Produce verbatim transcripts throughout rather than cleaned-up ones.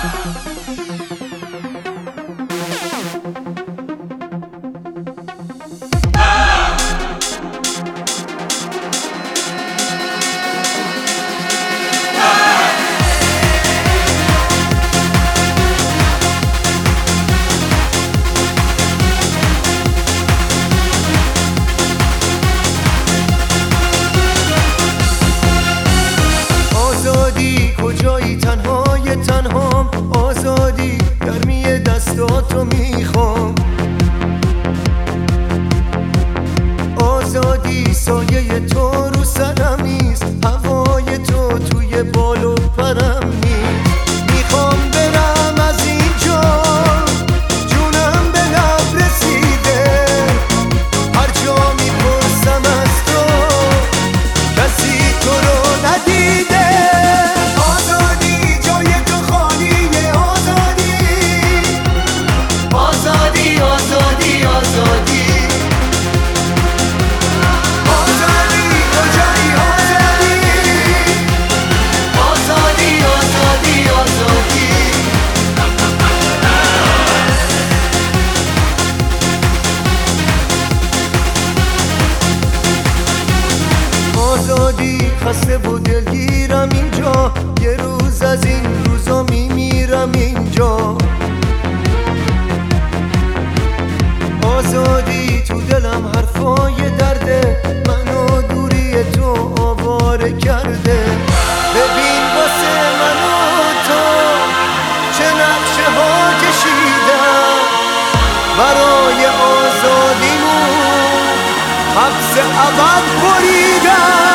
کجایی تنهای تنهام، آزادی گرمی دستاتو میخوام، آزادی سایه تو رو سرم نیست، هوای تو توی بال و پرم نیست. میخوام برم از اینجا، جونم به لب رسیده، هر جا میپرسم از تو کسی تو رو ندیده. خسته و دلگیرم اینجا، یه روز از این روزا میمیرم اینجا. آزادی تو دلم حرفای درده، منو دوری تو آواره کرده. ببین واسه منو تو چه نقشه ها کشیدم، برای آزادیمون حبس ابد بریدم.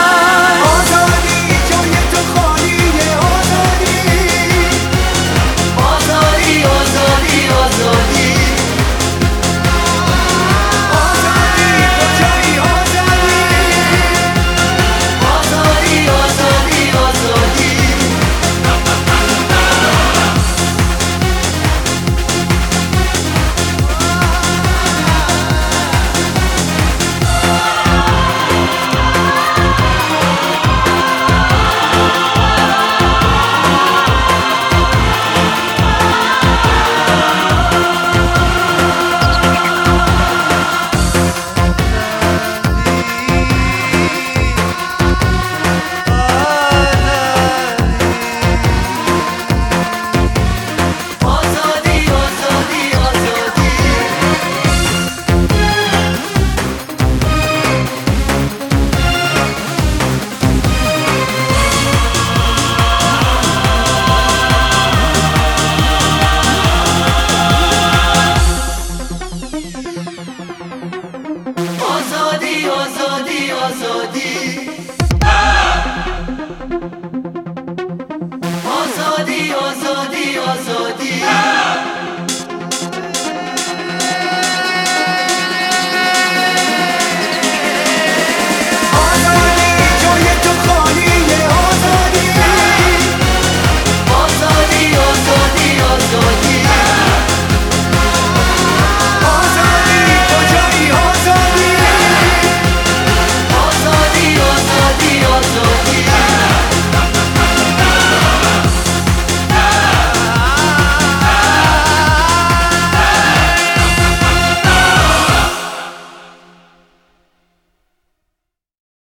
آزادی آزادی آزادی آزادی آزادی